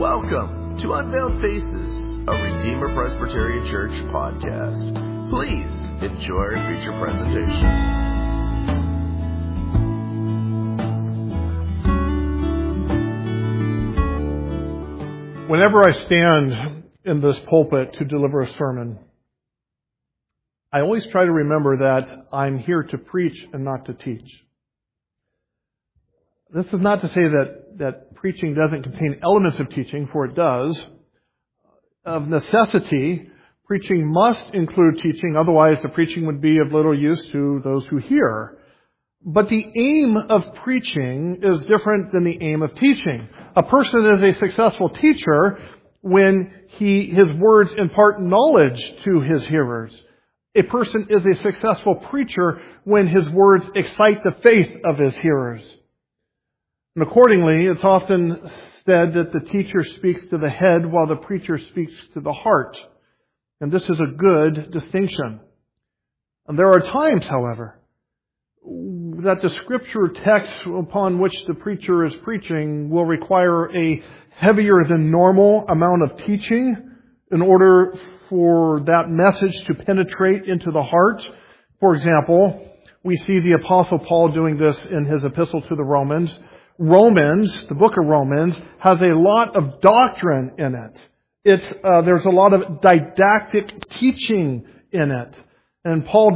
Welcome to Unveiled Faces, a Redeemer Presbyterian Church podcast. Please enjoy our feature presentation. Whenever I stand in this pulpit to deliver a sermon, I always try to remember that I'm here to preach and not to teach. This is not to say that preaching doesn't contain elements of teaching, for it does. Of necessity, preaching must include teaching, otherwise the preaching would be of little use to those who hear. But the aim of preaching is different than the aim of teaching. A person is a successful teacher when his words impart knowledge to his hearers. A person is a successful preacher when his words excite the faith of his hearers. And accordingly, it's often said that the teacher speaks to the head while the preacher speaks to the heart. And this is a good distinction. And there are times, however, that the scripture text upon which the preacher is preaching will require a heavier than normal amount of teaching in order for that message to penetrate into the heart. For example, we see the Apostle Paul doing this in his epistle to the Romans. The book of Romans, has a lot of doctrine in it. There's a lot of didactic teaching in it. And Paul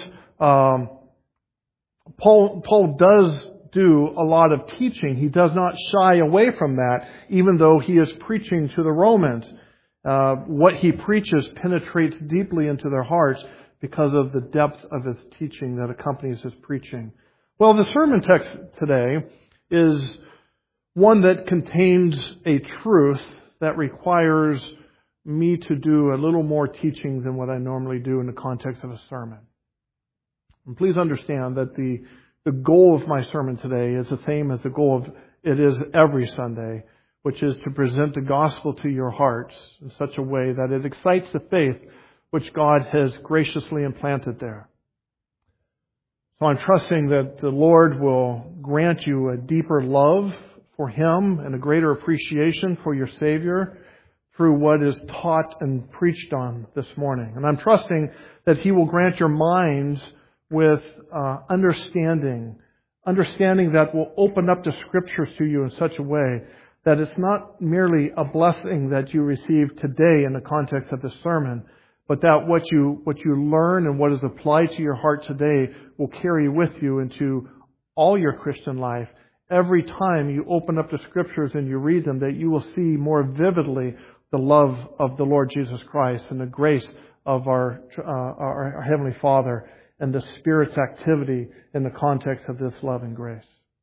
does do a lot of teaching. He does not shy away from that, even though he is preaching to the Romans. What he preaches penetrates deeply into their hearts because of the depth of his teaching that accompanies his preaching. Well, the sermon text today is one that contains a truth that requires me to do a little more teaching than what I normally do in the context of a sermon. And please understand that the goal of my sermon today is the same as the goal of it is every Sunday, which is to present the gospel to your hearts in such a way that it excites the faith which God has graciously implanted there. So I'm trusting that the Lord will grant you a deeper love for Him and a greater appreciation for your Savior through what is taught and preached on this morning. And I'm trusting that He will grant your minds with understanding that will open up the Scriptures to you in such a way that it's not merely a blessing that you receive today in the context of the sermon, but that what you learn and what is applied to your heart today will carry with you into all your Christian life. Every time you open up the Scriptures and you read them, that you will see more vividly the love of the Lord Jesus Christ and the grace of our Heavenly Father and the Spirit's activity in the context of this love and grace.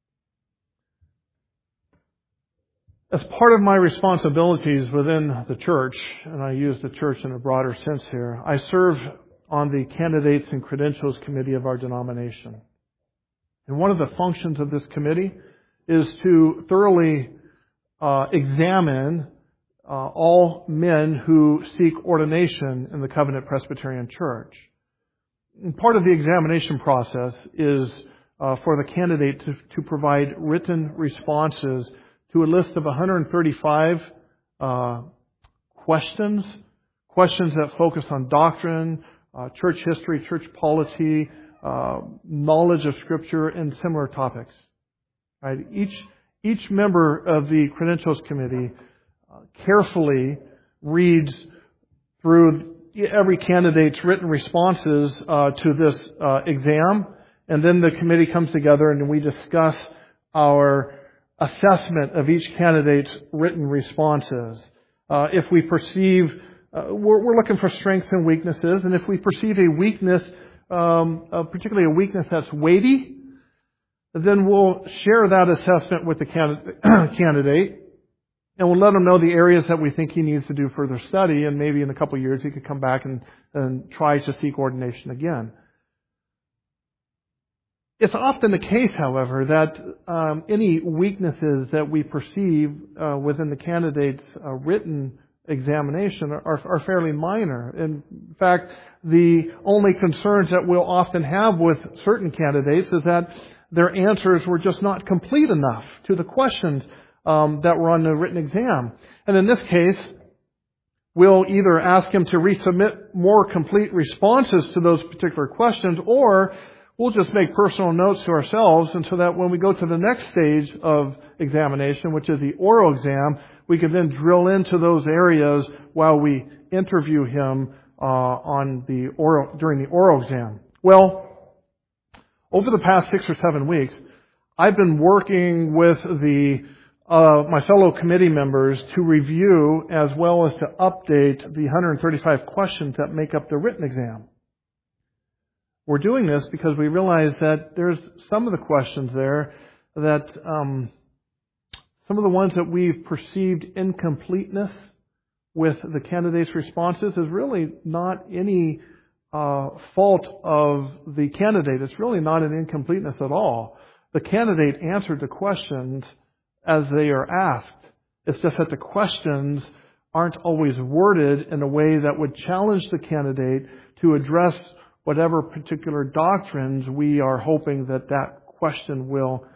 As part of my responsibilities within the church, and I use the church in a broader sense here, I serve on the Candidates and Credentials Committee of our denomination. And one of the functions of this committee is to thoroughly examine all men who seek ordination in the Covenant Presbyterian Church. And part of the examination process is for the candidate to provide written responses to a list of 135 questions that focus on doctrine, church history, church polity, knowledge of Scripture, and similar topics. Right? Each member of the Credentials Committee carefully reads through every candidate's written responses to this exam, and then the committee comes together and we discuss our assessment of each candidate's written responses. If we perceive, we're looking for strengths and weaknesses, and if we perceive a weakness, particularly a weakness that's weighty, then we'll share that assessment with the candidate, and we'll let him know the areas that we think he needs to do further study, and maybe in a couple of years he could come back and try to seek ordination again. It's often the case, however, that any weaknesses that we perceive within the candidate's written examination are fairly minor. In fact, the only concerns that we'll often have with certain candidates is that their answers were just not complete enough to the questions that were on the written exam. And in this case, we'll either ask him to resubmit more complete responses to those particular questions, or we'll just make personal notes to ourselves, and so that when we go to the next stage of examination, which is the oral exam, we can then drill into those areas while we interview him during the oral exam. Well, over the past 6 or 7 weeks, I've been working with my fellow committee members to review as well as to update the 135 questions that make up the written exam. We're doing this because we realize that there's some of the questions there that some of the ones that we've perceived incompleteness with the candidates' responses is really not any fault of the candidate. It's really not an incompleteness at all. The candidate answered the questions as they are asked. It's just that the questions aren't always worded in a way that would challenge the candidate to address whatever particular doctrines we are hoping that question will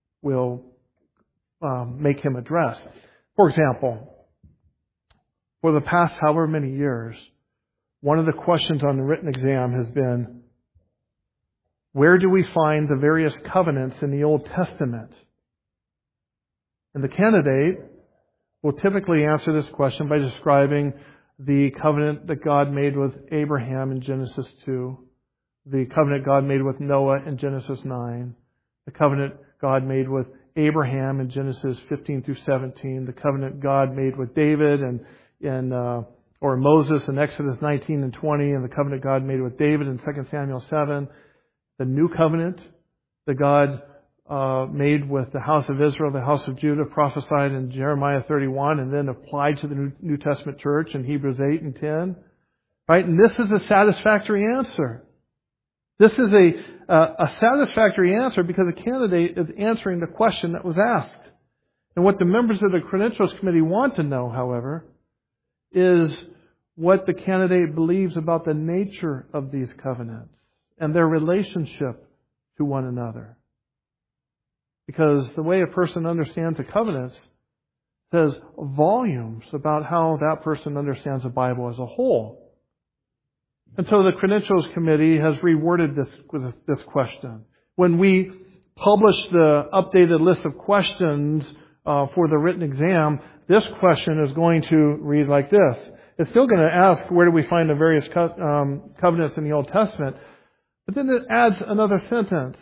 make him address. For example, for the past however many years, one of the questions on the written exam has been, where do we find the various covenants in the Old Testament? And the candidate will typically answer this question by describing the covenant that God made with Abraham in Genesis 2, the covenant God made with Noah in Genesis 9, the covenant God made with Abraham in Genesis 15 through 17, the covenant God made with David or Moses in Exodus 19 and 20, and the covenant God made with David in 2 Samuel 7, the new covenant that God made with the house of Israel, the house of Judah, prophesied in Jeremiah 31, and then applied to the New Testament church in Hebrews 8 and 10. Right? And this is a satisfactory answer. This is a satisfactory answer because the candidate is answering the question that was asked. And what the members of the Credentials Committee want to know, however, is what the candidate believes about the nature of these covenants and their relationship to one another. Because the way a person understands the covenants says volumes about how that person understands the Bible as a whole. And so the Credentials Committee has reworded this question. When we publish the updated list of questions for the written exam, this question is going to read like this. It's still going to ask, where do we find the various covenants in the Old Testament? But then it adds another sentence.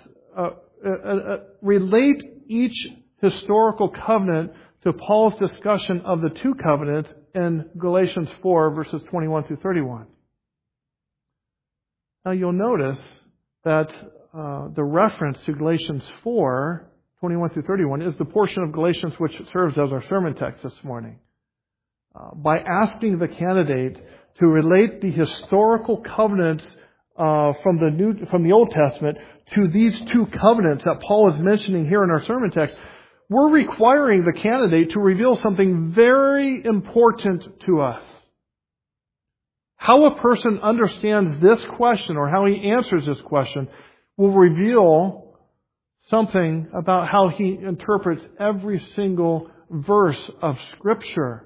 Relate each historical covenant to Paul's discussion of the two covenants in Galatians 4, verses 21 through 31. Now you'll notice that the reference to Galatians 4, 21 through 31 is the portion of Galatians which serves as our sermon text this morning. By asking the candidate to relate the historical covenants from the Old Testament to these two covenants that Paul is mentioning here in our sermon text, we're requiring the candidate to reveal something very important to us. How a person understands this question or how he answers this question will reveal something about how he interprets every single verse of Scripture.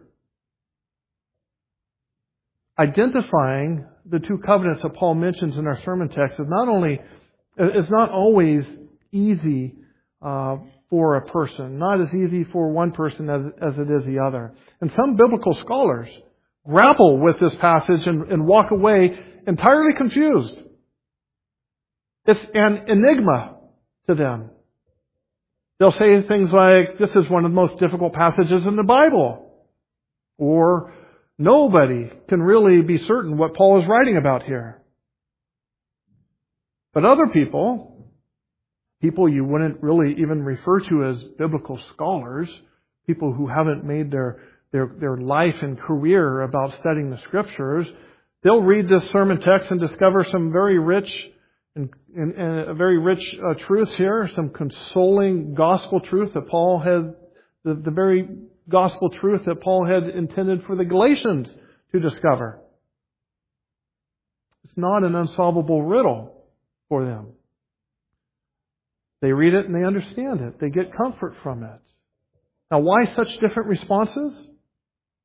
Identifying the two covenants that Paul mentions in our sermon text is not always easy for a person. Not as easy for one person as it is the other. And some biblical scholars grapple with this passage and walk away entirely confused. It's an enigma to them. They'll say things like, this is one of the most difficult passages in the Bible. Or, nobody can really be certain what Paul is writing about here. But other people you wouldn't really even refer to as biblical scholars, people who haven't made their life and career about studying the Scriptures, they'll read this sermon text and discover some very rich truths here, some consoling gospel truth that Paul had, the very gospel truth that Paul had intended for the Galatians to discover. It's not an unsolvable riddle for them. They read it and they understand it. They get comfort from it. Now, why such different responses?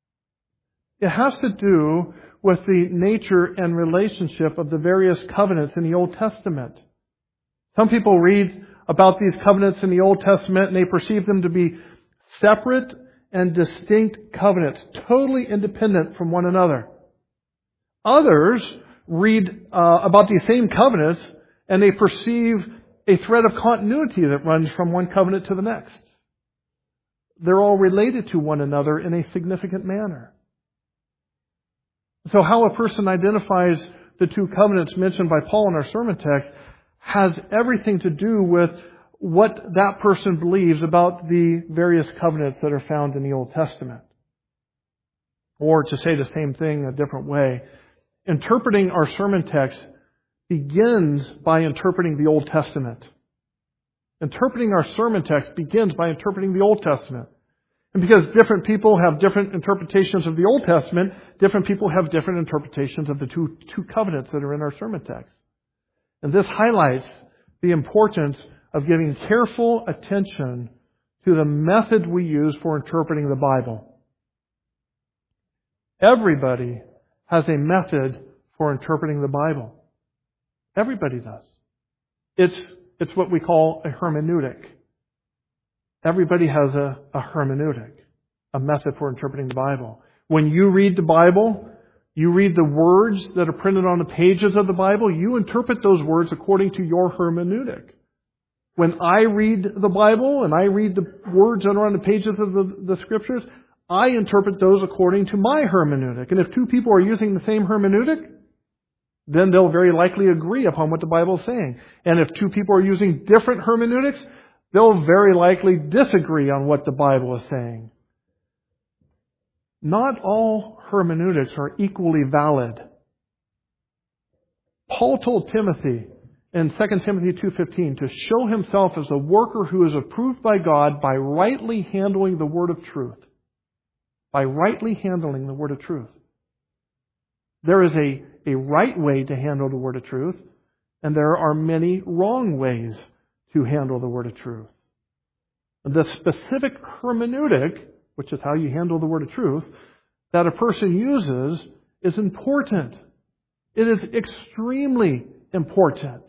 It has to do with the nature and relationship of the various covenants in the Old Testament. Some people read about these covenants in the Old Testament and they perceive them to be separate and distinct covenants, totally independent from one another. Others read about these same covenants and they perceive a thread of continuity that runs from one covenant to the next. They're all related to one another in a significant manner. So how a person identifies the two covenants mentioned by Paul in our sermon text has everything to do with what that person believes about the various covenants that are found in the Old Testament. Or to say the same thing a different way, interpreting our sermon text begins by interpreting the Old Testament. Interpreting our sermon text begins by interpreting the Old Testament. And because different people have different interpretations of the Old Testament, different people have different interpretations of the two covenants that are in our sermon text. And this highlights the importance of giving careful attention to the method we use for interpreting the Bible. Everybody has a method for interpreting the Bible. Everybody does. It's what we call a hermeneutic. Everybody has a hermeneutic, a method for interpreting the Bible. When you read the Bible, you read the words that are printed on the pages of the Bible, you interpret those words according to your hermeneutic. When I read the Bible and I read the words that are on the pages of the Scriptures, I interpret those according to my hermeneutic. And if two people are using the same hermeneutic, then they'll very likely agree upon what the Bible is saying. And if two people are using different hermeneutics, they'll very likely disagree on what the Bible is saying. Not all hermeneutics are equally valid. Paul told Timothy in 2 Timothy 2:15 to show himself as a worker who is approved by God by rightly handling the word of truth. By rightly handling the word of truth. There is a right way to handle the word of truth, and there are many wrong ways to handle the word of truth. The specific hermeneutic, which is how you handle the word of truth, that a person uses is important. It is extremely important.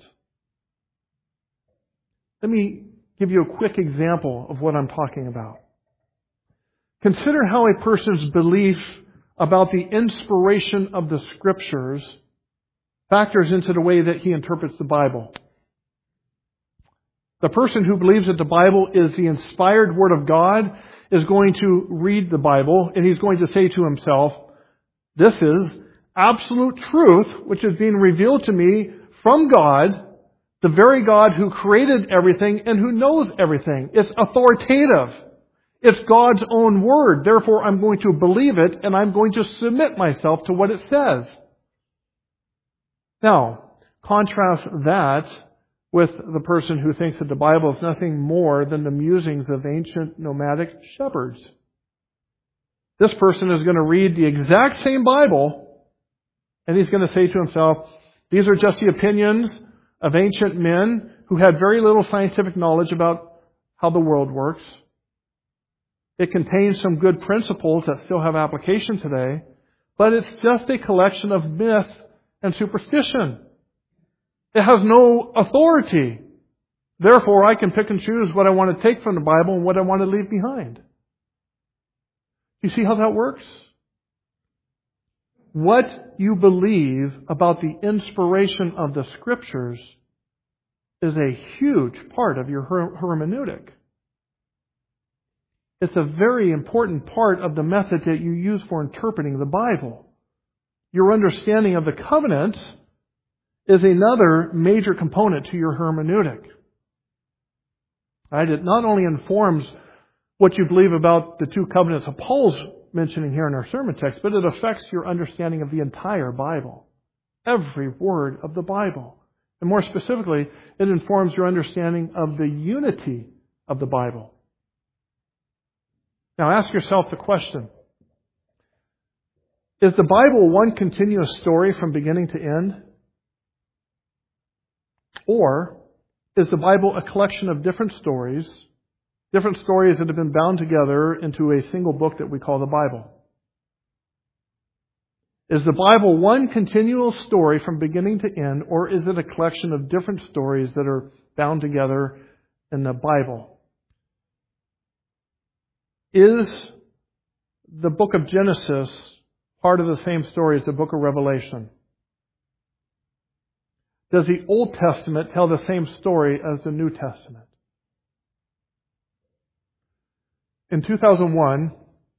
Let me give you a quick example of what I'm talking about. Consider how a person's belief about the inspiration of the Scriptures factors into the way that he interprets the Bible. The person who believes that the Bible is the inspired Word of God is going to read the Bible and he's going to say to himself, this is absolute truth which is being revealed to me from God, the very God who created everything and who knows everything. It's authoritative. It's God's own Word. Therefore, I'm going to believe it and I'm going to submit myself to what it says. Now, contrast that with the person who thinks that the Bible is nothing more than the musings of ancient nomadic shepherds. This person is going to read the exact same Bible and he's going to say to himself, these are just the opinions of ancient men who had very little scientific knowledge about how the world works. It contains some good principles that still have application today, but it's just a collection of myth and superstition. It has no authority. Therefore, I can pick and choose what I want to take from the Bible and what I want to leave behind. You see how that works? What you believe about the inspiration of the Scriptures is a huge part of your hermeneutic. It's a very important part of the method that you use for interpreting the Bible. Your understanding of the covenants is another major component to your hermeneutic. Right? It not only informs what you believe about the two covenants that Paul's mentioning here in our sermon text, but it affects your understanding of the entire Bible. Every word of the Bible. And more specifically, it informs your understanding of the unity of the Bible. Now ask yourself the question, is the Bible one continuous story from beginning to end? Or is the Bible a collection of different stories that have been bound together into a single book that we call the Bible? Is the Bible one continual story from beginning to end, or is it a collection of different stories that are bound together in the Bible? Is the book of Genesis part of the same story as the book of Revelation? Does the Old Testament tell the same story as the New Testament? In 2001,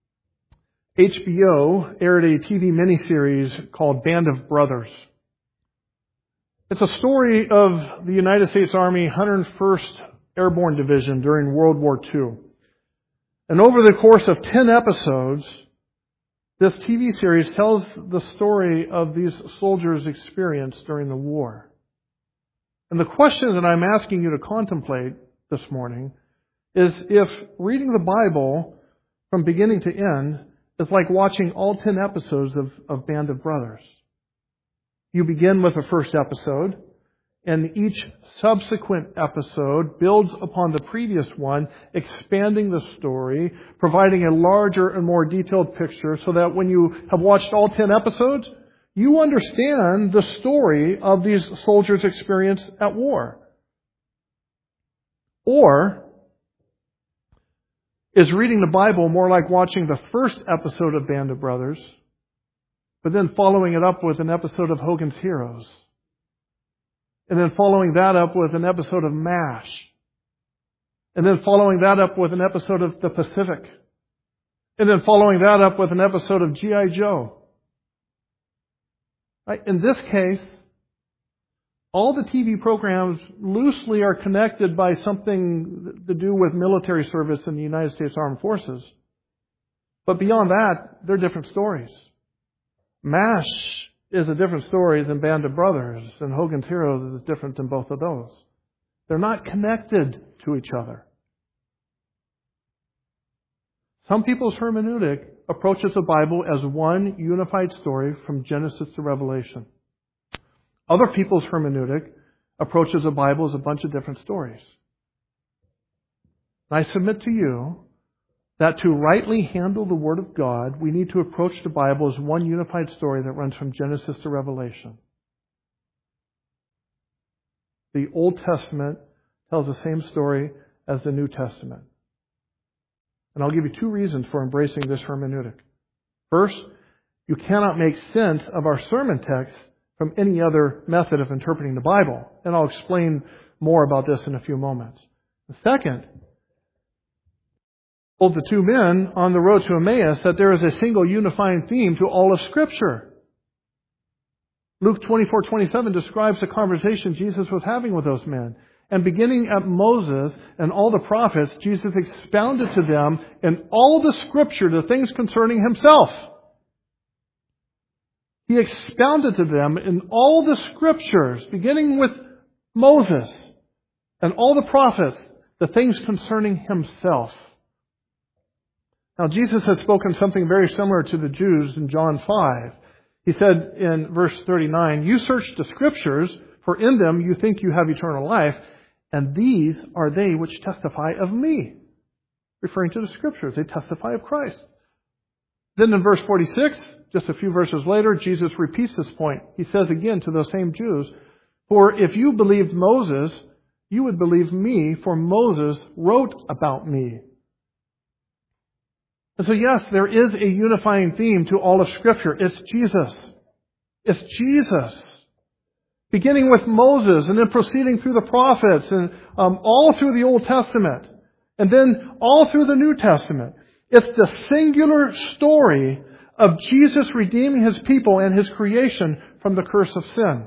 HBO aired a TV miniseries called Band of Brothers. It's a story of the United States Army 101st Airborne Division during World War II. And over the course of 10 episodes, this TV series tells the story of these soldiers' experience during the war. And the question that I'm asking you to contemplate this morning is if reading the Bible from beginning to end is like watching all 10 episodes of Band of Brothers. You begin with the first episode, and each subsequent episode builds upon the previous one, expanding the story, providing a larger and more detailed picture so that when you have watched all 10 episodes, you understand the story of these soldiers' experience at war. Or is reading the Bible more like watching the first episode of Band of Brothers, but then following it up with an episode of Hogan's Heroes? And then following that up with an episode of MASH. And then following that up with an episode of The Pacific. And then following that up with an episode of G.I. Joe. Right? In this case, all the TV programs loosely are connected by something to do with military service in the United States Armed Forces. But beyond that, they're different stories. MASH is a different story than Band of Brothers, and Hogan's Heroes is different than both of those. They're not connected to each other. Some people's hermeneutic approaches the Bible as one unified story from Genesis to Revelation. Other people's hermeneutic approaches the Bible as a bunch of different stories. I submit to you that to rightly handle the Word of God, we need to approach the Bible as one unified story that runs from Genesis to Revelation. The Old Testament tells the same story as the New Testament. And I'll give you two reasons for embracing this hermeneutic. First, you cannot make sense of our sermon text from any other method of interpreting the Bible. And I'll explain more about this in a few moments. The second, told the two men on the road to Emmaus that there is a single unifying theme to all of Scripture. Luke 24:27 describes the conversation Jesus was having with those men. And beginning at Moses and all the prophets, Jesus expounded to them in all the Scripture the things concerning Himself. He expounded to them in all the Scriptures, beginning with Moses and all the prophets, the things concerning Himself. Now, Jesus has spoken something very similar to the Jews in John 5. He said in verse 39, "You search the Scriptures, for in them you think you have eternal life, and these are they which testify of me." Referring to the Scriptures, they testify of Christ. Then in verse 46, just a few verses later, Jesus repeats this point. He says again to those same Jews, "For if you believed Moses, you would believe me, for Moses wrote about me." And so yes, there is a unifying theme to all of Scripture. It's Jesus. It's Jesus. Beginning with Moses and then proceeding through the prophets and all through the Old Testament and then all through the New Testament. It's the singular story of Jesus redeeming His people and His creation from the curse of sin.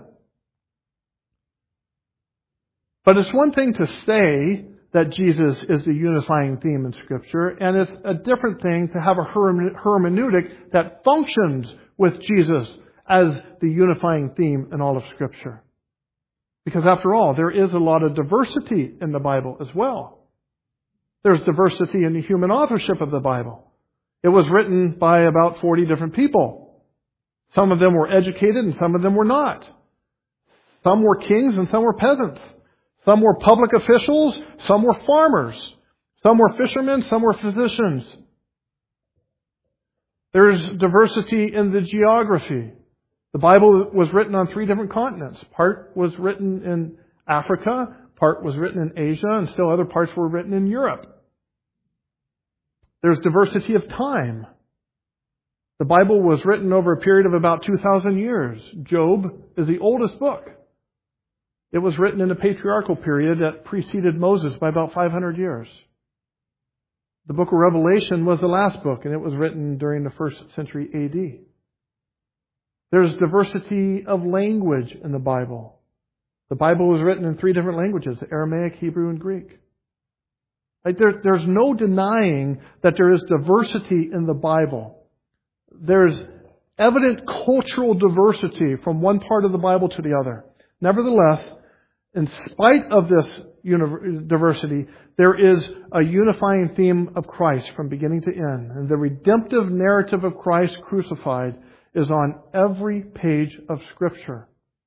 But it's one thing to say that Jesus is the unifying theme in Scripture, and it's a different thing to have a hermeneutic that functions with Jesus as the unifying theme in all of Scripture. Because after all, there is a lot of diversity in the Bible as well. There's diversity in the human authorship of the Bible. It was written by about 40 different people. Some of them were educated and some of them were not. Some were kings and some were peasants. Some were public officials, some were farmers. Some were fishermen, some were physicians. There's diversity in the geography. The Bible was written on 3 different continents. Part was written in Africa, part was written in Asia, and still other parts were written in Europe. There's diversity of time. The Bible was written over a period of about 2,000 years. Job is the oldest book. It was written in a patriarchal period that preceded Moses by about 500 years. The book of Revelation was the last book, and it was written during the 1st century A.D. There's diversity of language in the Bible. The Bible was written in 3 different languages, Aramaic, Hebrew, and Greek. There's no denying that there is diversity in the Bible. There's evident cultural diversity from one part of the Bible to the other. Nevertheless, in spite of this diversity, there is a unifying theme of Christ from beginning to end. And the redemptive narrative of Christ crucified is on every page of Scripture.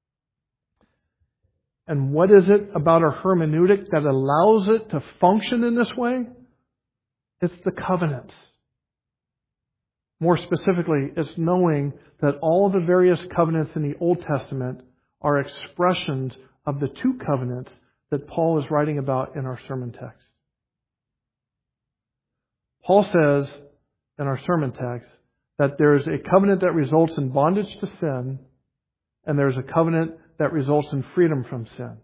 And what is it about our hermeneutic that allows it to function in this way? It's the covenants. More specifically, it's knowing that all the various covenants in the Old Testament are expressions of the 2 covenants that Paul is writing about in our sermon text. Paul says in our sermon text that there's a covenant that results in bondage to sin, and there's a covenant that results in freedom from sin.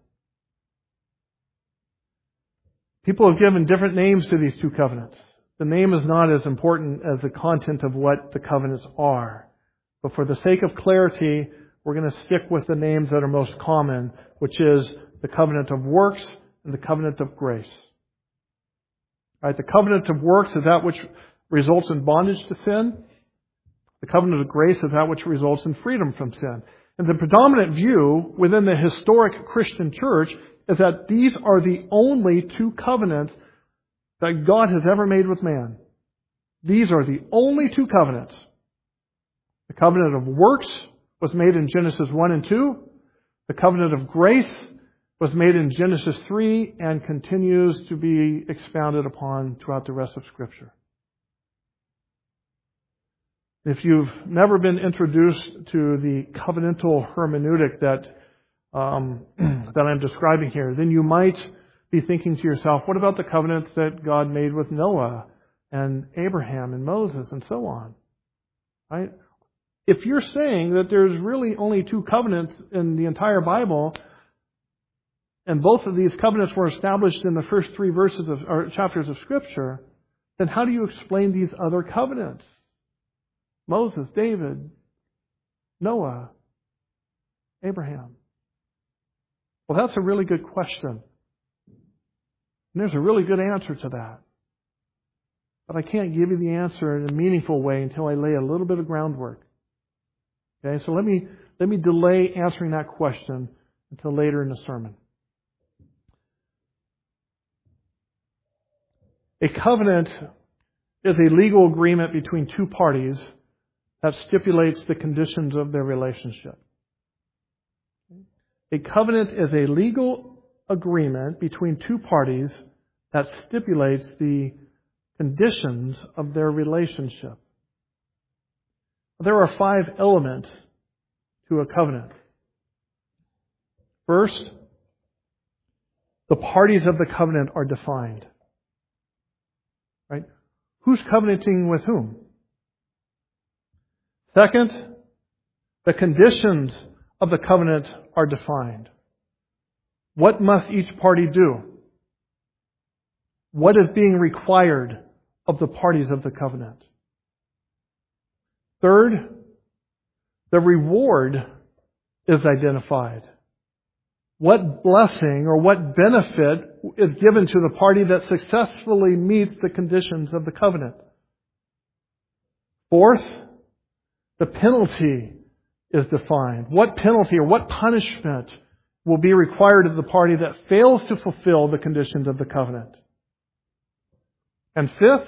People have given different names to these 2 covenants. The name is not as important as the content of what the covenants are. But for the sake of clarity, we're going to stick with the names that are most common, which is the covenant of works and the covenant of grace. Right, the covenant of works is that which results in bondage to sin. The covenant of grace is that which results in freedom from sin. And the predominant view within the historic Christian church is that these are the only 2 covenants that God has ever made with man. These are the only 2 covenants. The covenant of works was made in Genesis 1 and 2. The covenant of grace was made in Genesis 3 and continues to be expounded upon throughout the rest of Scripture. If you've never been introduced to the covenantal hermeneutic that I'm describing here, then you might be thinking to yourself, what about the covenants that God made with Noah and Abraham and Moses and so on? Right? If you're saying that there's really only 2 covenants in the entire Bible, and both of these covenants were established in the first 3 verses or chapters of Scripture, then how do you explain these other covenants? Moses, David, Noah, Abraham. Well, that's a really good question. And there's a really good answer to that. But I can't give you the answer in a meaningful way until I lay a little bit of groundwork. Okay, so let me delay answering that question until later in the sermon. A covenant is a legal agreement between 2 parties that stipulates the conditions of their relationship. A covenant is a legal agreement between 2 parties that stipulates the conditions of their relationship. There are 5 elements to a covenant. First, the parties of the covenant are defined. Right? Who's covenanting with whom? Second, the conditions of the covenant are defined. What must each party do? What is being required of the parties of the covenant? Third, the reward is identified. What blessing or what benefit is given to the party that successfully meets the conditions of the covenant? Fourth, the penalty is defined. What penalty or what punishment will be required of the party that fails to fulfill the conditions of the covenant? And fifth,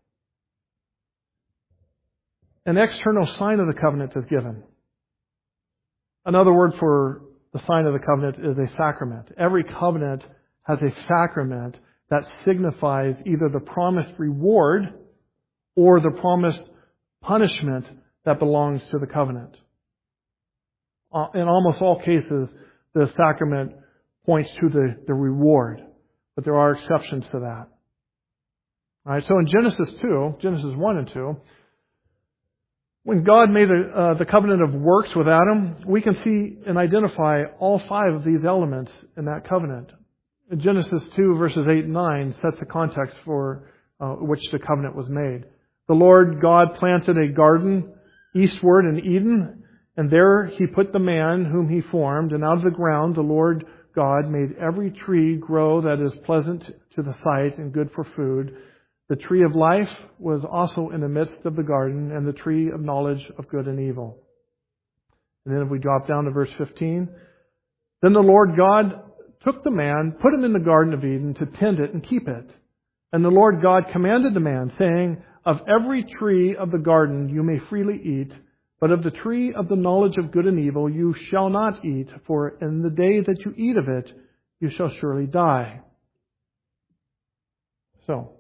an external sign of the covenant is given. Another word for the sign of the covenant is a sacrament. Every covenant has a sacrament that signifies either the promised reward or the promised punishment that belongs to the covenant. In almost all cases, the sacrament points to the reward, but there are exceptions to that. All right, so in Genesis 1 and 2, when God made the covenant of works with Adam, we can see and identify all 5 of these elements in that covenant. In Genesis 2, verses 8 and 9 sets the context for which the covenant was made. The Lord God planted a garden eastward in Eden, and there He put the man whom He formed, and out of the ground the Lord God made every tree grow that is pleasant to the sight and good for food. The tree of life was also in the midst of the garden, and the tree of knowledge of good and evil. And then if we drop down to verse 15, then the Lord God took the man, put him in the Garden of Eden to tend it and keep it. And the Lord God commanded the man, saying, of every tree of the garden you may freely eat, but of the tree of the knowledge of good and evil you shall not eat, for in the day that you eat of it you shall surely die. So,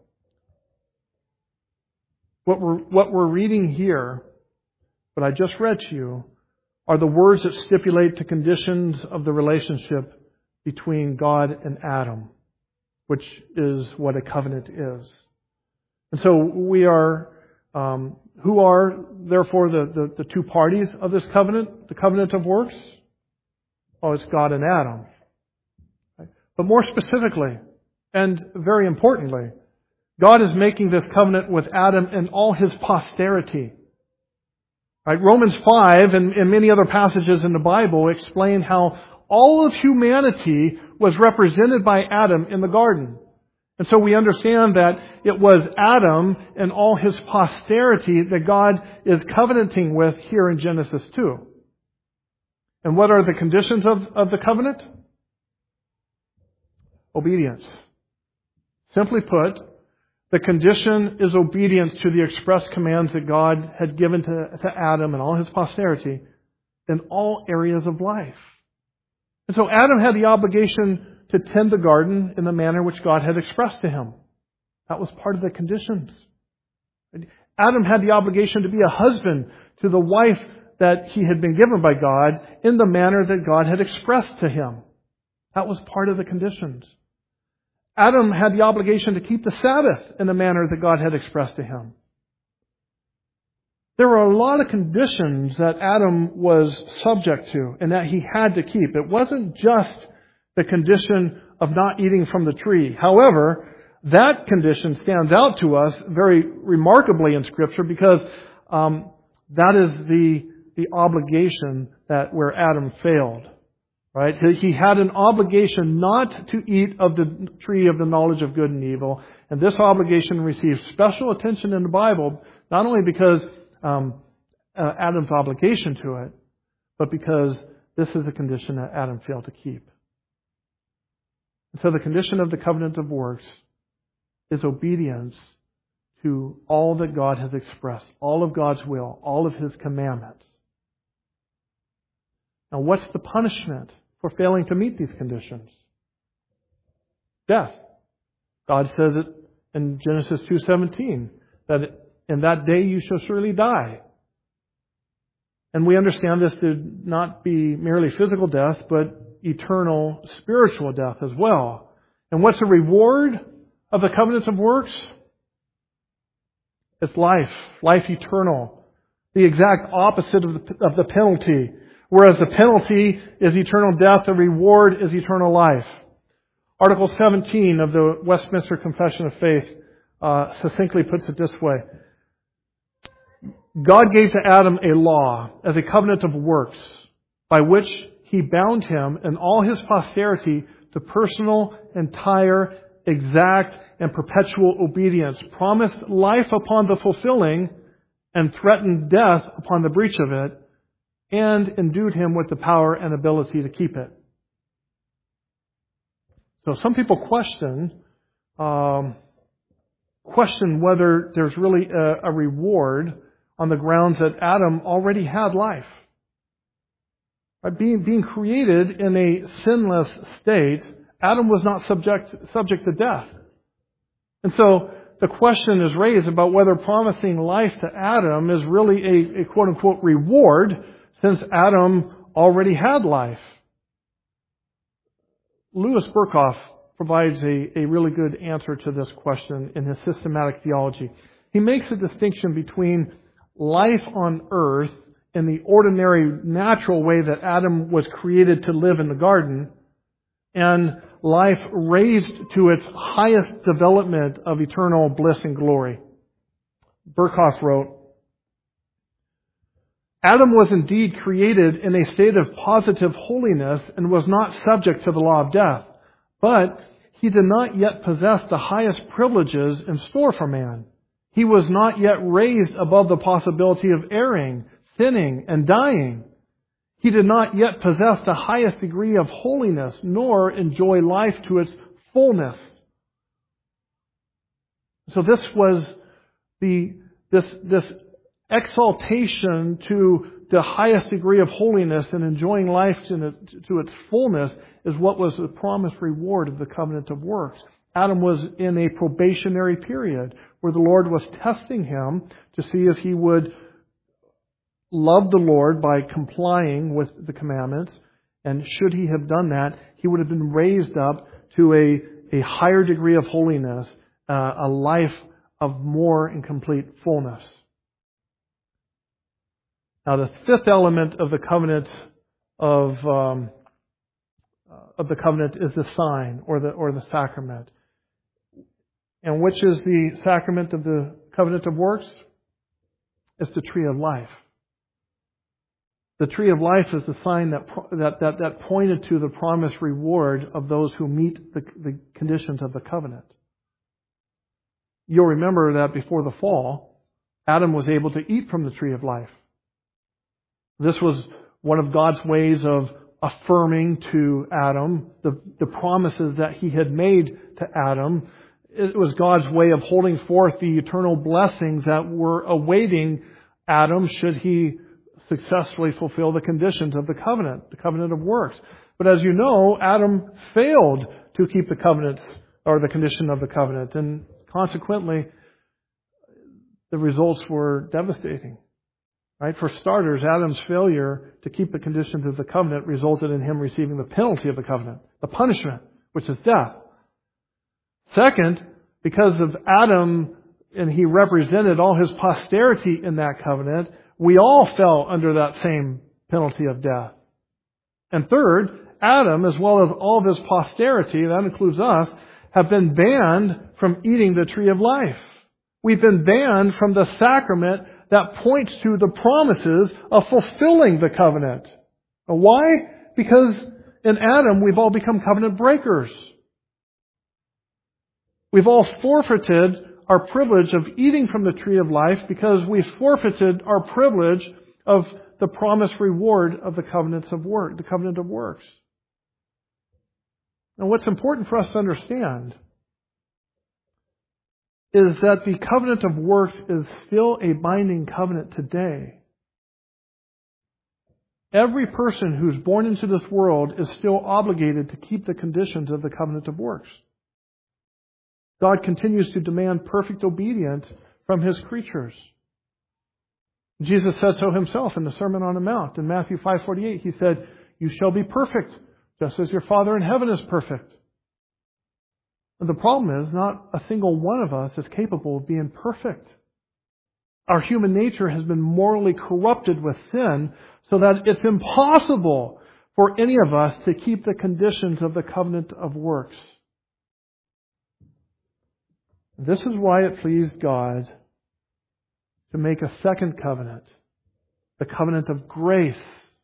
what we're reading here, what I just read to you, are the words that stipulate the conditions of the relationship between God and Adam, which is what a covenant is. And so we are, who are therefore the 2 parties of this covenant, the covenant of works? Oh, it's God and Adam. But more specifically, and very importantly, God is making this covenant with Adam and all his posterity. Right? Romans 5 and many other passages in the Bible explain how all of humanity was represented by Adam in the garden. And so we understand that it was Adam and all his posterity that God is covenanting with here in Genesis 2. And what are the conditions of the covenant? Obedience. Simply put, the condition is obedience to the express commands that God had given to Adam and all his posterity in all areas of life. And so Adam had the obligation to tend the garden in the manner which God had expressed to him. That was part of the conditions. Adam had the obligation to be a husband to the wife that he had been given by God in the manner that God had expressed to him. That was part of the conditions. Adam had the obligation to keep the Sabbath in the manner that God had expressed to him. There were a lot of conditions that Adam was subject to and that he had to keep. It wasn't just the condition of not eating from the tree. However, that condition stands out to us very remarkably in Scripture because that is the obligation that where Adam failed. Right? He had an obligation not to eat of the tree of the knowledge of good and evil. And this obligation receives special attention in the Bible, not only because Adam's obligation to it, but because this is a condition that Adam failed to keep. And so the condition of the covenant of works is obedience to all that God has expressed, all of God's will, all of His commandments. Now, what's the punishment for failing to meet these conditions? Death. God says it in Genesis 2:17, that in that day you shall surely die. And we understand this to not be merely physical death, but eternal spiritual death as well. And what's the reward of the covenant of works? It's life eternal. The exact opposite of the penalty. Whereas the penalty is eternal death, the reward is eternal life. Article 17 of the Westminster Confession of Faith succinctly puts it this way. God gave to Adam a law as a covenant of works by which He bound him and all his posterity to personal, entire, exact, and perpetual obedience, promised life upon the fulfilling, and threatened death upon the breach of it, and endued him with the power and ability to keep it. So some people question whether there's really a reward on the grounds that Adam already had life. By being created in a sinless state, Adam was not subject to death. And so the question is raised about whether promising life to Adam is really a quote-unquote reward, since Adam already had life. Louis Berkhoff provides a really good answer to this question in his systematic theology. He makes a distinction between life on earth in the ordinary, natural way that Adam was created to live in the garden, and life raised to its highest development of eternal bliss and glory. Berkhoff wrote, Adam was indeed created in a state of positive holiness and was not subject to the law of death, but he did not yet possess the highest privileges in store for man. He was not yet raised above the possibility of erring, sinning, and dying. He did not yet possess the highest degree of holiness, nor enjoy life to its fullness. So this was this exaltation to the highest degree of holiness and enjoying life to its fullness is what was the promised reward of the covenant of works. Adam was in a probationary period where the Lord was testing him to see if he would love the Lord by complying with the commandments. And should he have done that, he would have been raised up to a higher degree of holiness, a life of more and complete fullness. Now, the fifth element of the covenant of the covenant is the sign or the sacrament. And which is the sacrament of the covenant of works? It's the tree of life. The tree of life is the sign that pointed to the promised reward of those who meet the conditions of the covenant. You'll remember that before the fall, Adam was able to eat from the tree of life. This was one of God's ways of affirming to Adam the promises that He had made to Adam. It was God's way of holding forth the eternal blessings that were awaiting Adam should he successfully fulfill the conditions of the covenant of works. But as you know, Adam failed to keep the covenants or the condition of the covenant, and consequently, the results were devastating. Right? For starters, Adam's failure to keep the conditions of the covenant resulted in him receiving the penalty of the covenant, the punishment, which is death. Second, because of Adam, and he represented all his posterity in that covenant, we all fell under that same penalty of death. And third, Adam, as well as all of his posterity, that includes us, have been banned from eating the tree of life. We've been banned from the sacrament that points to the promises of fulfilling the covenant. Why? Because in Adam, we've all become covenant breakers. We've all forfeited our privilege of eating from the tree of life because we've forfeited our privilege of the promised reward of the covenant of works. Now, what's important for us to understand is that the covenant of works is still a binding covenant today. Every person who's born into this world is still obligated to keep the conditions of the covenant of works. God continues to demand perfect obedience from His creatures. Jesus said so Himself in the Sermon on the Mount. In Matthew 5:48, He said, "You shall be perfect, just as your Father in heaven is perfect." And the problem is, not a single one of us is capable of being perfect. Our human nature has been morally corrupted with sin, so that it's impossible for any of us to keep the conditions of the covenant of works. This is why it pleased God to make a second covenant, the covenant of grace.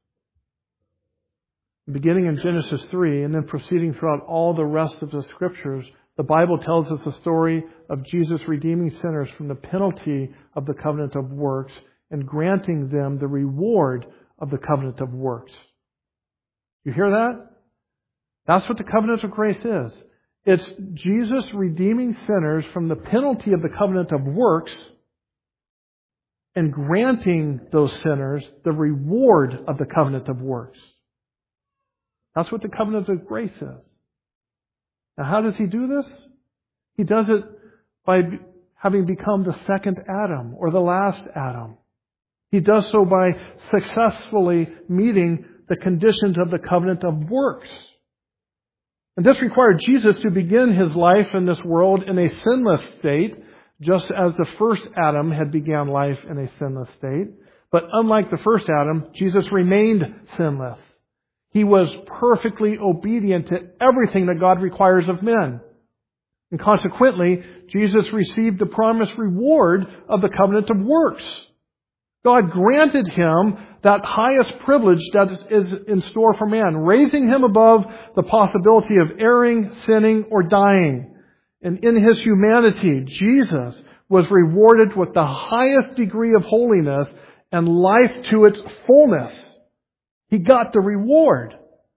Beginning in Genesis 3 and then proceeding throughout all the rest of the Scriptures, the Bible tells us the story of Jesus redeeming sinners from the penalty of the covenant of works and granting them the reward of the covenant of works. You hear that? That's what the covenant of grace is. It's Jesus redeeming sinners from the penalty of the covenant of works and granting those sinners the reward of the covenant of works. That's what the covenant of grace is. Now, how does He do this? He does it by having become the second Adam or the last Adam. He does so by successfully meeting the conditions of the covenant of works. And this required Jesus to begin His life in this world in a sinless state, just as the first Adam had begun life in a sinless state. But unlike the first Adam, Jesus remained sinless. He was perfectly obedient to everything that God requires of men. And consequently, Jesus received the promised reward of the covenant of works. God granted Him that highest privilege that is in store for man, raising Him above the possibility of erring, sinning, or dying. And in His humanity, Jesus was rewarded with the highest degree of holiness and life to its fullness. He got the reward.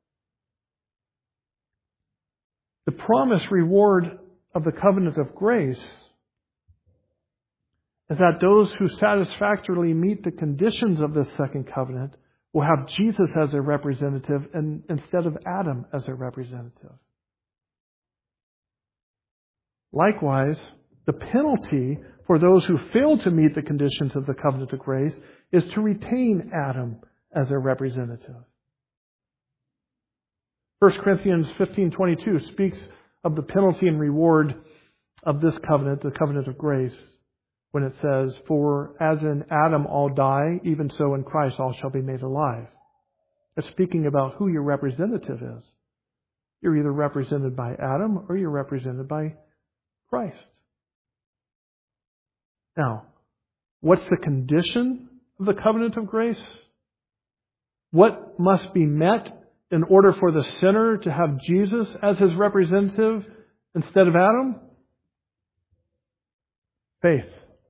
The promised reward of the covenant of grace is that those who satisfactorily meet the conditions of this second covenant will have Jesus as their representative instead of Adam as their representative. Likewise, the penalty for those who fail to meet the conditions of the covenant of grace is to retain Adam as their representative. 1 Corinthians 15:22 speaks of the penalty and reward of this covenant, the covenant of grace, when it says, "For as in Adam all die, even so in Christ all shall be made alive." It's speaking about who your representative is. You're either represented by Adam or you're represented by Christ. Now, what's the condition of the covenant of grace? What must be met in order for the sinner to have Jesus as his representative instead of Adam? Faith.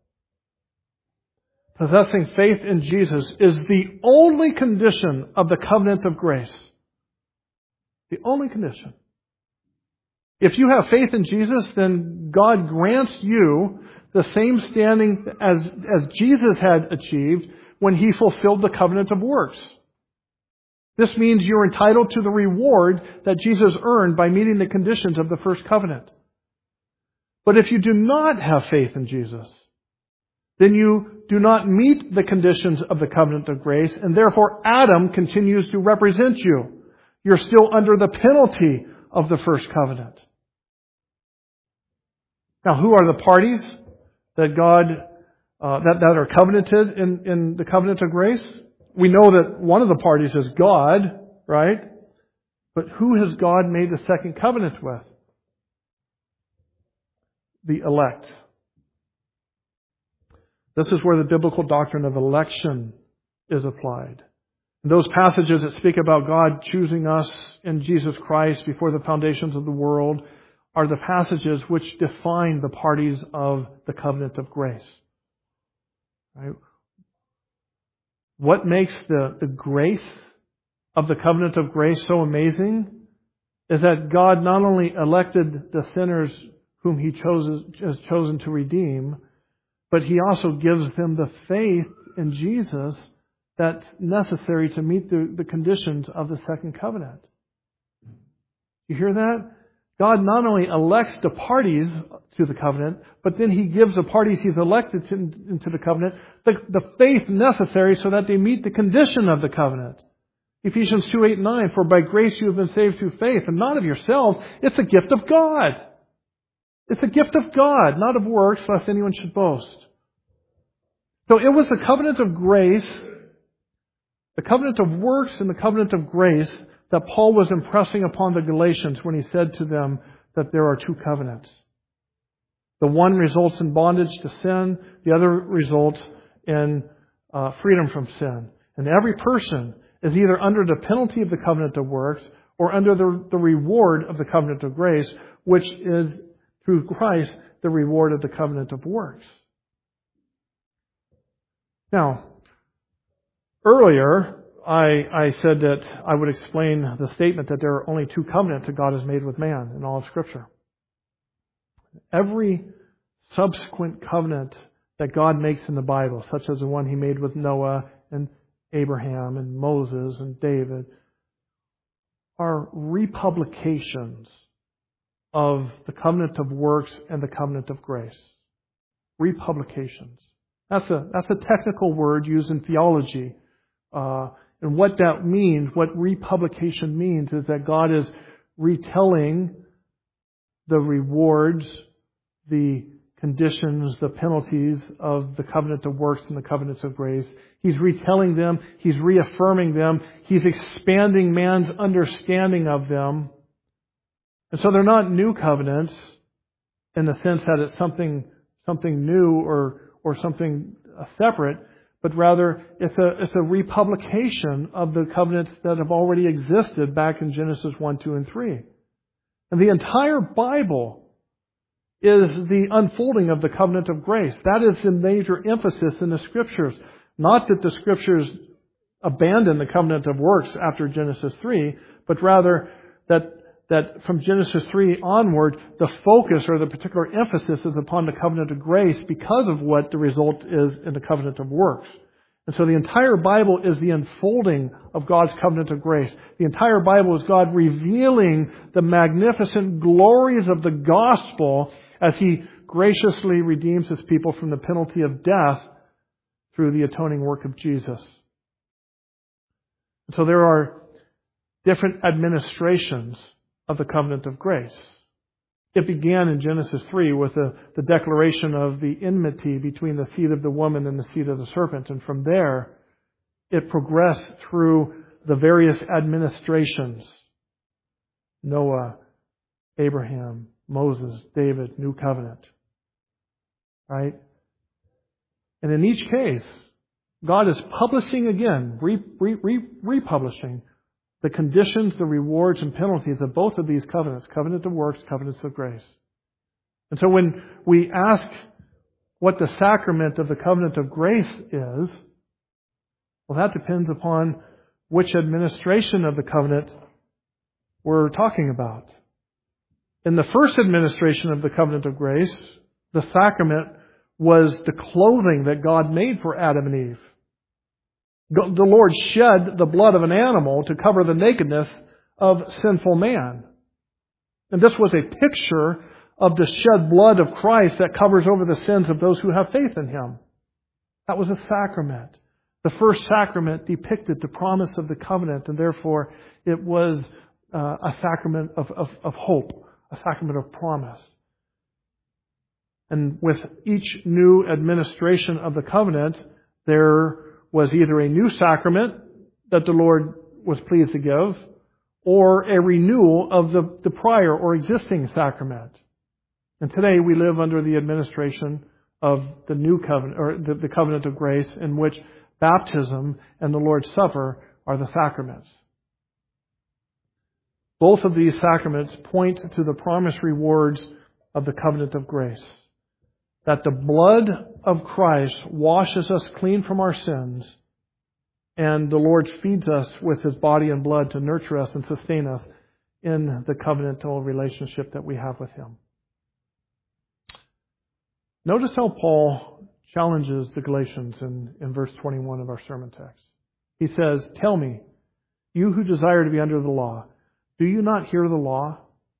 Possessing faith in Jesus is the only condition of the covenant of grace. The only condition. If you have faith in Jesus, then God grants you the same standing as Jesus had achieved when He fulfilled the covenant of works. This means you're entitled to the reward that Jesus earned by meeting the conditions of the first covenant. But if you do not have faith in Jesus, then you do not meet the conditions of the covenant of grace, and therefore Adam continues to represent you. You're still under the penalty of the first covenant. Now, who are the parties that God that are covenanted in the covenant of grace? We know that one of the parties is God, right? But who has God made the second covenant with? The elect. This is where the biblical doctrine of election is applied. Those passages that speak about God choosing us in Jesus Christ before the foundations of the world are the passages which define the parties of the covenant of grace. Right? What makes the grace of the covenant of grace so amazing is that God not only elected the sinners whom He has chosen to redeem, but He also gives them the faith in Jesus that's necessary to meet the conditions of the second covenant. You hear that? God not only elects the parties to the covenant, but then He gives the parties He's elected into the covenant the faith necessary so that they meet the condition of the covenant. Ephesians 2:8-9, "For by grace you have been saved through faith, and not of yourselves. It's a gift of God." It's a gift of God, not of works, lest anyone should boast. So it was the covenant of grace, the covenant of works and the covenant of grace that Paul was impressing upon the Galatians when he said to them that there are two covenants. The one results in bondage to sin, the other results in freedom from sin. And every person is either under the penalty of the covenant of works or under the reward of the covenant of grace, which is through Christ the reward of the covenant of works. Now, earlier I said that I would explain the statement that there are only two covenants that God has made with man in all of Scripture. Every subsequent covenant that God makes in the Bible, such as the one He made with Noah and Abraham and Moses and David, are republications of the covenant of works and the covenant of grace. republications. That's a technical word used in theology. And what that means, what republication means, is that God is retelling the rewards, the conditions, the penalties of the covenant of works and the covenants of grace. He's retelling them. He's reaffirming them. He's expanding man's understanding of them. And so they're not new covenants in the sense that it's something new or something separate, but rather it's a republication of the covenants that have already existed back in Genesis 1, 2, and 3. And the entire Bible is the unfolding of the covenant of grace. That is the major emphasis in the Scriptures. Not that the Scriptures abandon the covenant of works after Genesis 3, but rather that from Genesis 3 onward, the focus or the particular emphasis is upon the covenant of grace because of what the result is in the covenant of works. And so the entire Bible is the unfolding of God's covenant of grace. The entire Bible is God revealing the magnificent glories of the gospel as He graciously redeems His people from the penalty of death through the atoning work of Jesus. And so there are different administrations of the covenant of grace. It began in Genesis 3 with the declaration of the enmity between the seed of the woman and the seed of the serpent. And from there, it progressed through the various administrations. Noah, Abraham, Moses, David, New Covenant. Right? And in each case, God is publishing again, republishing the conditions, the rewards, and penalties of both of these covenants, covenant of works, covenants of grace. And so when we ask what the sacrament of the covenant of grace is, well, that depends upon which administration of the covenant we're talking about. In the first administration of the covenant of grace, the sacrament was the clothing that God made for Adam and Eve. The Lord shed the blood of an animal to cover the nakedness of sinful man. And this was a picture of the shed blood of Christ that covers over the sins of those who have faith in Him. That was a sacrament. The first sacrament depicted the promise of the covenant, and therefore it was a sacrament of hope, a sacrament of promise. And with each new administration of the covenant, there was either a new sacrament that the Lord was pleased to give, or a renewal of the prior or existing sacrament. And today we live under the administration of the new covenant, or the covenant of grace, in which baptism and the Lord's Supper are the sacraments. Both of these sacraments point to the promised rewards of the covenant of grace. That the blood of Christ washes us clean from our sins, and the Lord feeds us with His body and blood to nurture us and sustain us in the covenantal relationship that we have with Him. Notice how Paul challenges the Galatians in verse 21 of our sermon text. He says, "Tell me, you who desire to be under the law, do you not hear the law?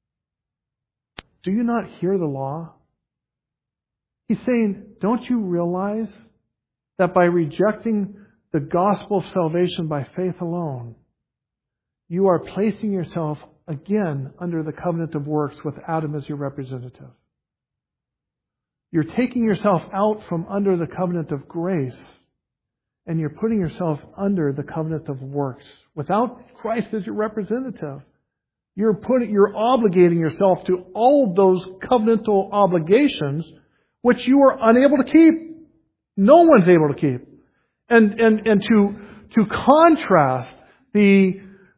Do you not hear the law?" He's saying, don't you realize that by rejecting the gospel of salvation by faith alone, you are placing yourself again under the covenant of works with Adam as your representative? You're taking yourself out from under the covenant of grace, and you're putting yourself under the covenant of works without Christ as your representative. You're obligating yourself to all those covenantal obligations which you are unable to keep. No one's able to keep. And to contrast the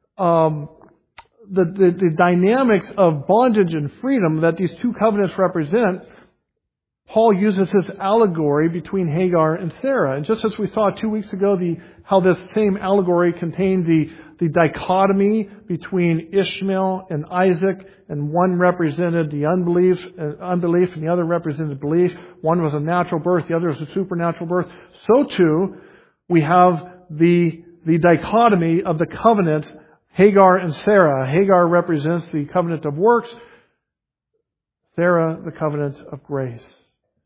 dynamics of bondage and freedom that these two covenants represent, Paul uses this allegory between Hagar and Sarah. And just as we saw 2 weeks ago, how this same allegory contained the dichotomy between Ishmael and Isaac, and one represented the unbelief and the other represented belief. One was a natural birth, the other was a supernatural birth. So too, we have the dichotomy of the covenant, Hagar and Sarah. Hagar represents the covenant of works, Sarah the covenant of grace.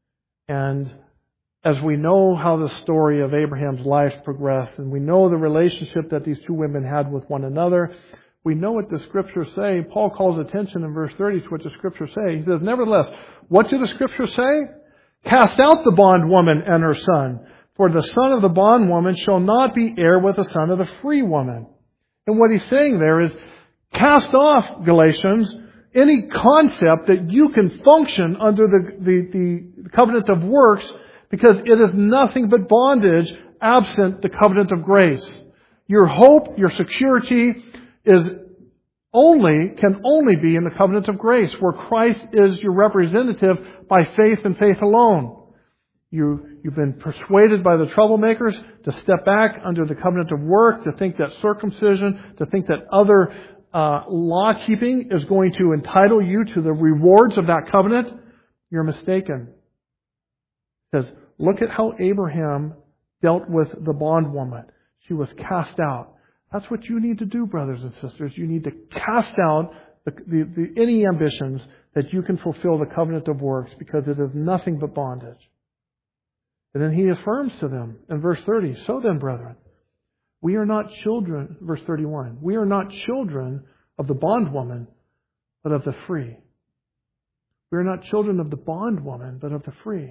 And as we know how the story of Abraham's life progressed, and we know the relationship that these two women had with one another, we know what the Scriptures say. Paul calls attention in verse 30 to what the Scriptures say. He says, nevertheless, what do the Scriptures say? Cast out the bondwoman and her son, for the son of the bondwoman shall not be heir with the son of the free woman. And what he's saying there is, cast off, Galatians, any concept that you can function under the covenant of works, because it is nothing but bondage absent the covenant of grace. Your hope, your security can only be in the covenant of grace, where Christ is your representative by faith and faith alone. You've been persuaded by the troublemakers to step back under the covenant of works, to think that circumcision, to think that other law-keeping is going to entitle you to the rewards of that covenant. You're mistaken. It says, look at how Abraham dealt with the bondwoman. She was cast out. That's what you need to do, brothers and sisters. You need to cast out any ambitions that you can fulfill the covenant of works, because it is nothing but bondage. And then he affirms to them in verse 30, so then, brethren, we are not children, verse 31, we are not children of the bondwoman, but of the free. We are not children of the bondwoman, but of the free.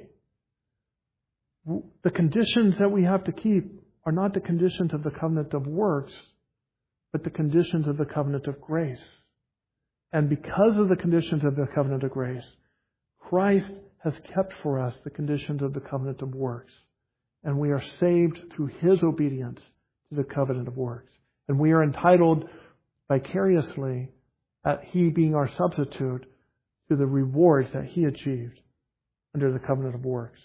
The conditions that we have to keep are not the conditions of the covenant of works, but the conditions of the covenant of grace. And because of the conditions of the covenant of grace, Christ has kept for us the conditions of the covenant of works. And we are saved through His obedience to the covenant of works. And we are entitled vicariously, He being our substitute, to the rewards that He achieved under the covenant of works.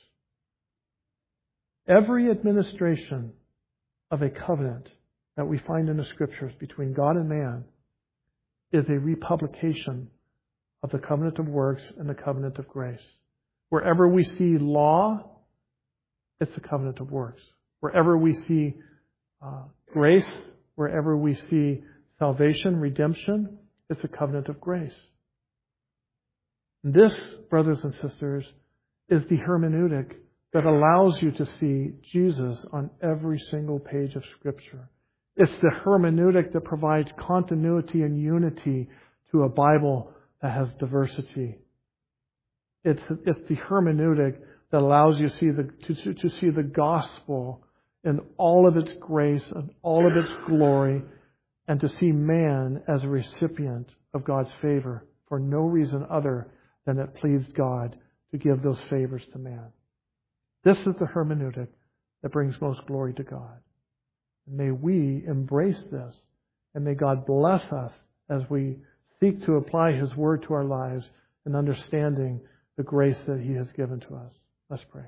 Every administration of a covenant that we find in the Scriptures between God and man is a republication of the covenant of works and the covenant of grace. Wherever we see law, it's the covenant of works. Wherever we see grace, wherever we see salvation, redemption, it's the covenant of grace. This, brothers and sisters, is the hermeneutic that allows you to see Jesus on every single page of Scripture. It's the hermeneutic that provides continuity and unity to a Bible that has diversity. It's the hermeneutic that allows you to see the gospel in all of its grace and all of its glory, and to see man as a recipient of God's favor for no reason other than it pleased God to give those favors to man. This is the hermeneutic that brings most glory to God. May we embrace this, and may God bless us as we seek to apply His Word to our lives in understanding the grace that He has given to us. Let's pray.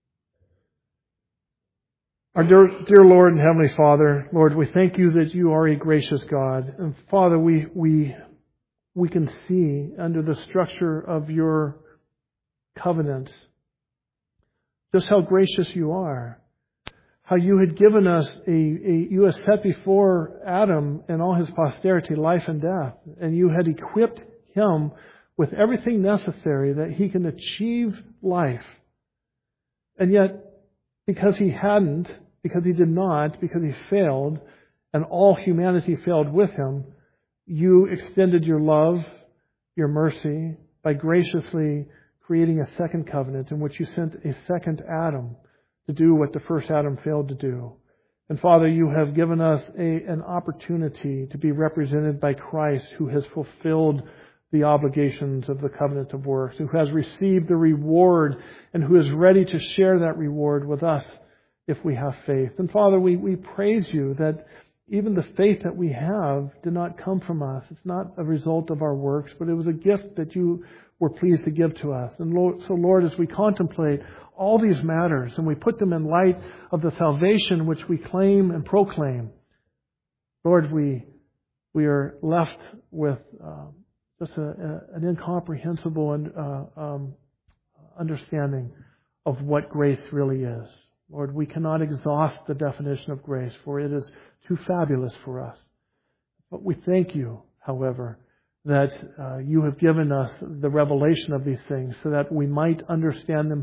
Our dear Lord and Heavenly Father, Lord, we thank You that You are a gracious God. And Father, we can see under the structure of Your covenants just how gracious You are. How You had given us You had set before Adam and all his posterity life and death. And You had equipped him with everything necessary that he can achieve life. And yet, because he did not, because he failed, and all humanity failed with him, You extended Your love, Your mercy, by graciously creating a second covenant in which You sent a second Adam to do what the first Adam failed to do. And Father, You have given us an opportunity to be represented by Christ, who has fulfilled the obligations of the covenant of works, who has received the reward, and who is ready to share that reward with us if we have faith. And Father, we praise You that even the faith that we have did not come from us. It's not a result of our works, but it was a gift that You were pleased to give to us. And Lord, as we contemplate all these matters and we put them in light of the salvation which we claim and proclaim, Lord, we are left with just an incomprehensible understanding of what grace really is. Lord, we cannot exhaust the definition of grace, for it is too fabulous for us. But we thank You, however, that You have given us the revelation of these things so that we might understand them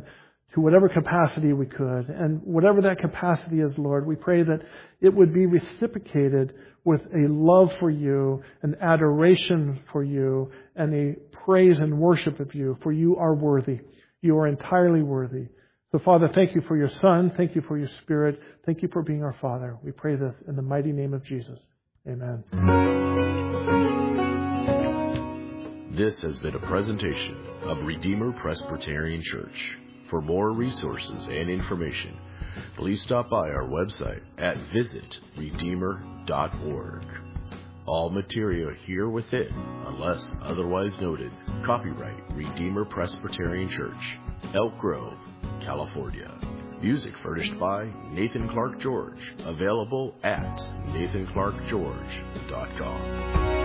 to whatever capacity we could. And whatever that capacity is, Lord, we pray that it would be reciprocated with a love for you, an adoration for you, and a praise and worship of you, for you are worthy. You are entirely worthy. So, Father, thank you for your Son. Thank you for your Spirit. Thank you for being our Father. We pray this in the mighty name of Jesus. Amen. This has been a presentation of Redeemer Presbyterian Church. For more resources and information, please stop by our website at visitredeemer.org. All material here within, unless otherwise noted, copyright Redeemer Presbyterian Church, Elk Grove, California. Music furnished by Nathan Clark George, available at nathanclarkgeorge.com.